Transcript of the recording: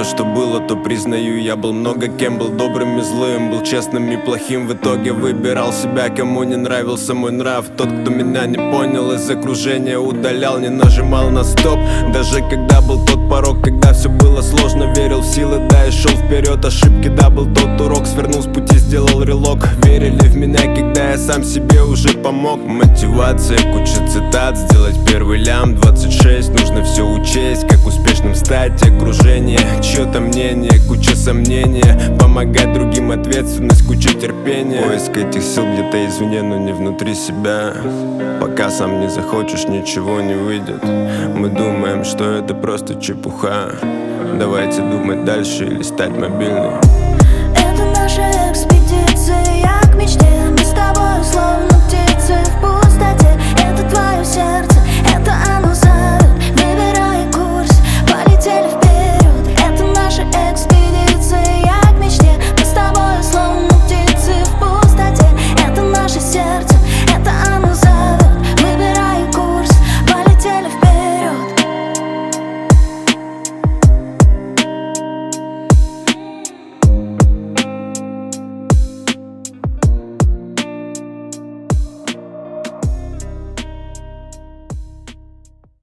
все, что было, то признаю. Я был много кем, был добрым и злым, был честным и плохим. В итоге выбирал себя, кому не нравился мой нрав. Тот, кто меня не понял, из окружения удалял, не нажимал на стоп. Даже когда был тот порог, когда все было сложно, верил в силы, да, и шел вперед. Ошибки, да, был тот урок, свернул с пути, сделал релок. Верили в меня, когда я сам себе уже помог. Мотивация, куча цитат, сделать первый лям. 26, нужно все учесть, как успешным стать. Окружение, чье-то мнение, куча сомнения. Помогать другим, ответственность, куча терпения. Поиск этих сил где-то извне, но не внутри себя. Пока сам не захочешь, ничего не выйдет. Мы думаем, что это просто чепуха. Давайте думать дальше и листать мобильный.